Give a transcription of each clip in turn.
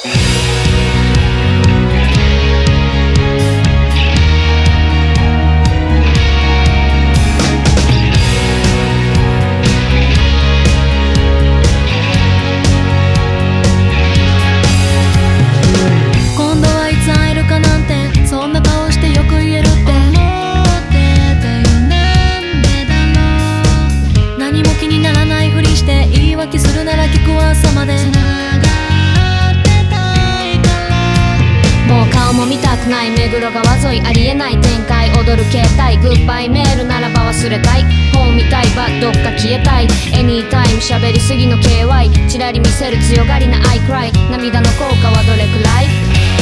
目黒川沿いありえない展開踊る携帯グッバイメールならば忘れたい本見たいばどっか消えたい Anytime 喋りすぎの KY チラリ見せる強がりな I cry 涙の効果はどれくらい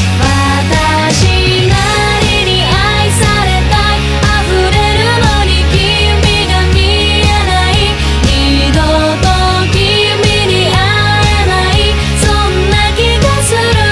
私なりに愛されたい溢れるのに君が見えない二度と君に会えないそんな気がする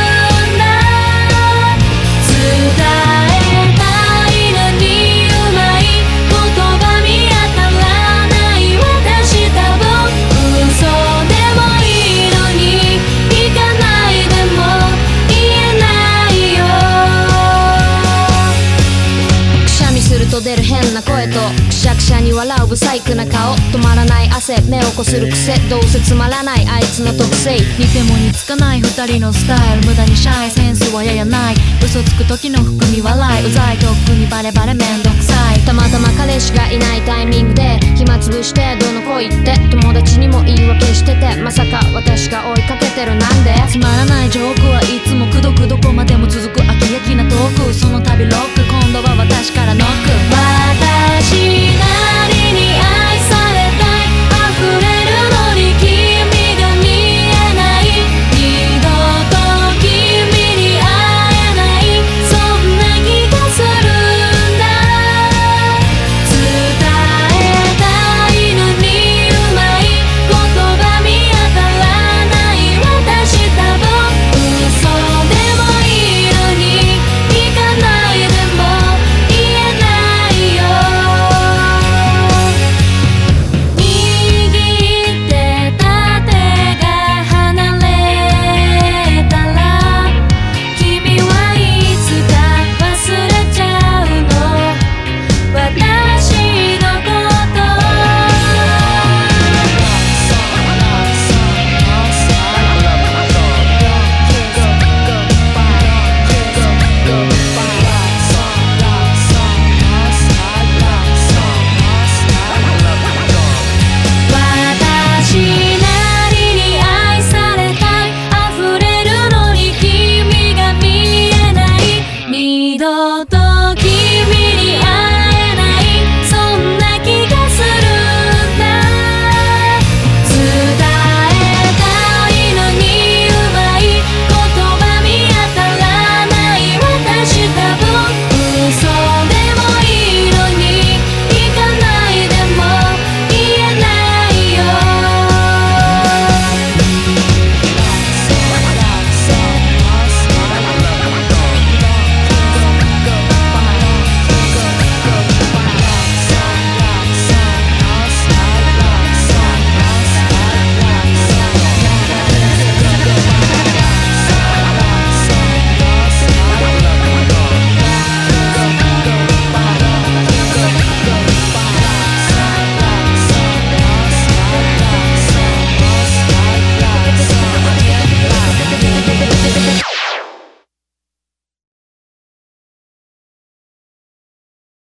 出る変な声とくしゃくしゃに笑うブサイクな顔止まらない汗目をこする癖どうせつまらないあいつの特性似ても似つかない二人のスタイル無駄にシャイセンスはややない嘘つく時の含み笑いうざいとっくにバレバレめんどくさいたまたま彼氏がいないタイミングで暇つぶしてどの子行って友達にも言い訳しててまさか私が追いかけてるなんでつまらない条件